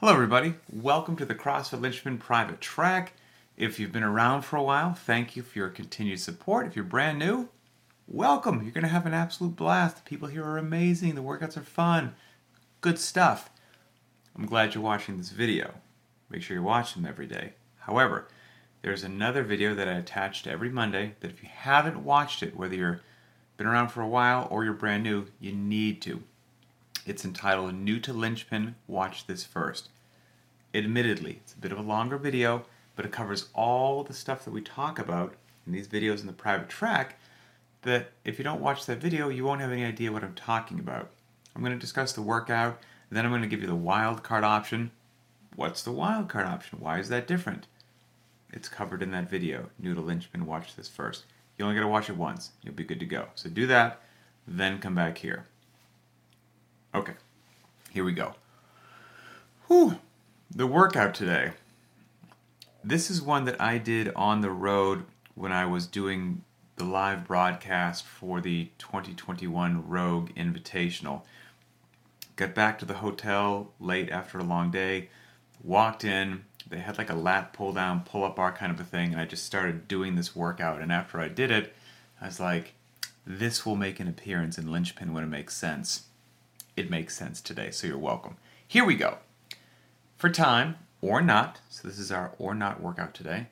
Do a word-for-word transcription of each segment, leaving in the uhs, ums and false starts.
Hello everybody, welcome to the CrossFit Linchpin Private Track. If you've been around for a while, thank you for your continued support. If you're brand new, welcome. You're going to have an absolute blast. The people here are amazing, the workouts are fun, good stuff. I'm glad you're watching this video. Make sure you watch them every day. However, there's another video that I attach to every Monday that if you haven't watched it, whether you've been around for a while or you're brand new, you need to. It's entitled New to Linchpin, Watch This First. Admittedly, it's a bit of a longer video, but it covers all the stuff that we talk about in these videos in the private track that if you don't watch that video, you won't have any idea what I'm talking about. I'm going to discuss the workout, then I'm going to give you the wild card option. What's the wild card option? Why is that different? It's covered in that video, New to Linchpin, Watch This First. You only got to watch it once. You'll be good to go. So do that, then come back here. Okay, here we go. Whew. The workout today. This is one that I did on the road when I was doing the live broadcast for the twenty twenty-one Rogue Invitational. Got back to the hotel late after a long day, walked in, they had like a lat pull down, pull up bar kind of a thing, and I just started doing this workout, and after I did it, I was like, this will make an appearance in Linchpin when it makes sense. It makes sense today, so you're welcome. Here we go. For time, or not, so this is our or not workout today.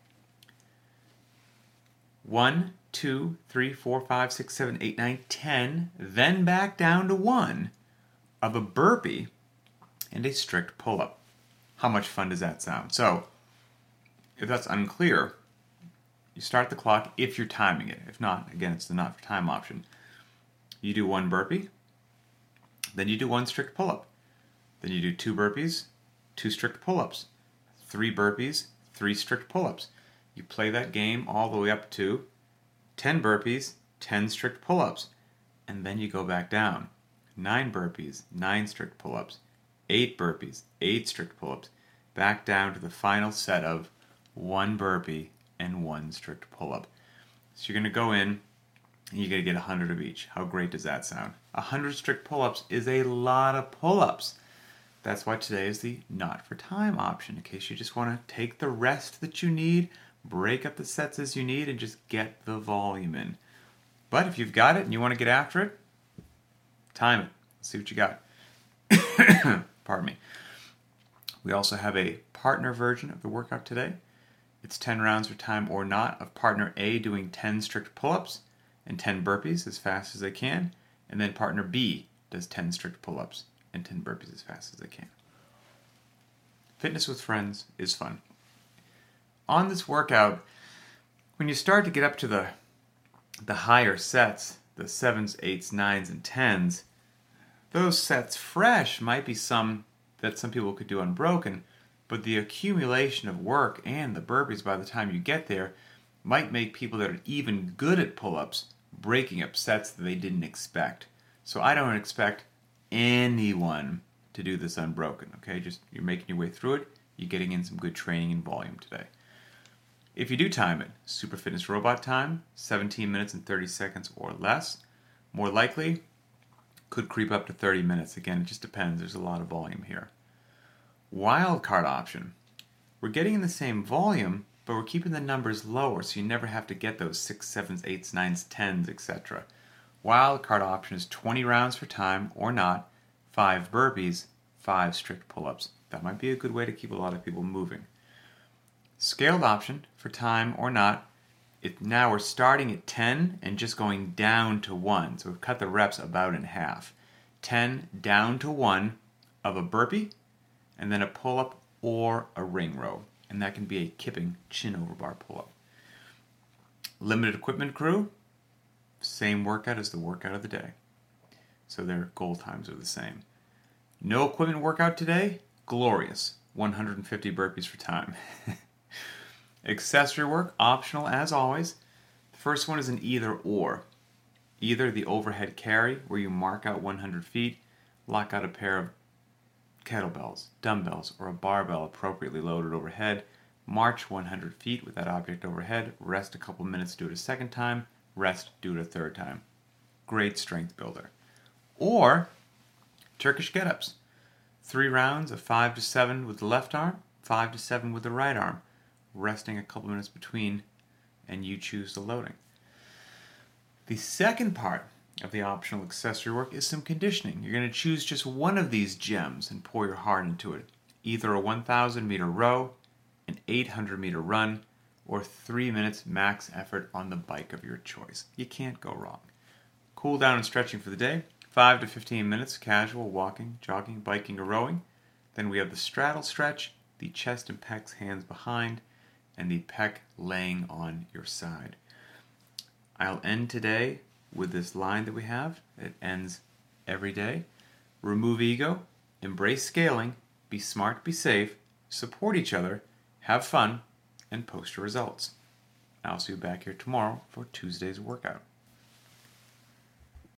One, two, three, four, five, six, seven, eight, nine, ten, then back down to one of a burpee and a strict pull-up. How much fun does that sound? So, if that's unclear, you start the clock if you're timing it. If not, again, it's the not for time option. You do one burpee, then you do one strict pull-up. Then you do two burpees, two strict pull-ups. Three burpees, three strict pull-ups. You play that game all the way up to ten burpees, ten strict pull-ups. And then you go back down. Nine burpees, nine strict pull-ups. Eight burpees, eight strict pull-ups. Back down to the final set of one burpee and one strict pull-up. So you're going to go in, and you're going to get one hundred of each. How great does that sound? one hundred strict pull-ups is a lot of pull-ups. That's why today is the not for time option, in case you just want to take the rest that you need, break up the sets as you need, and just get the volume in. But if you've got it and you want to get after it, time it. Let's see what you got. Pardon me. We also have a partner version of the workout today. It's ten rounds for time or not of partner A doing ten strict pull-ups and ten burpees as fast as they can, and then partner B does ten strict pull-ups and ten burpees as fast as they can. Fitness with friends is fun. On this workout, when you start to get up to the the higher sets, the sevens, eights, nines, and tens, those sets fresh might be some that some people could do unbroken, but the accumulation of work and the burpees by the time you get there might make people that are even good at pull-ups breaking up sets that they didn't expect. So I don't expect anyone to do this unbroken, okay? Just you're making your way through it, you're getting in some good training and volume today. If you do time it, Super Fitness Robot time, seventeen minutes and thirty seconds or less. More likely, could creep up to thirty minutes. Again, it just depends. There's a lot of volume here. Wild card option. We're getting in the same volume, but we're keeping the numbers lower, so you never have to get those six, sevens, eights, nines, tens, et cetera. Wild card option is twenty rounds for time or not, five burpees, five strict pull-ups. That might be a good way to keep a lot of people moving. Scaled option for time or not. It, now we're starting at ten and just going down to one. So we've cut the reps about in half. ten down to one of a burpee, and then a pull-up or a ring row. And that can be a kipping chin over bar pull-up. Limited equipment crew, same workout as the workout of the day. So their goal times are the same. No equipment workout today, glorious. one hundred fifty burpees for time. Accessory work, optional as always. The first one is an either or. Either the overhead carry, where you mark out one hundred feet, lock out a pair of kettlebells, dumbbells, or a barbell appropriately loaded overhead, march one hundred feet with that object overhead, rest a couple minutes, do it a second time, rest, do it a third time. Great strength builder. Or Turkish get-ups. Three rounds of five to seven with the left arm, five to seven with the right arm, resting a couple minutes between, and you choose the loading. The second part of the optional accessory work is some conditioning. You're going to choose just one of these gems and pour your heart into it. Either a one thousand meter row, an eight hundred meter run, or three minutes max effort on the bike of your choice. You can't go wrong. Cool down and stretching for the day. five to fifteen minutes casual walking, jogging, biking, or rowing. Then we have the straddle stretch, the chest and pecs hands behind, and the pec laying on your side. I'll end today with this line that we have. It ends every day. Remove ego, embrace scaling, be smart, be safe, support each other, have fun, and post your results. I'll see you back here tomorrow for Tuesday's workout.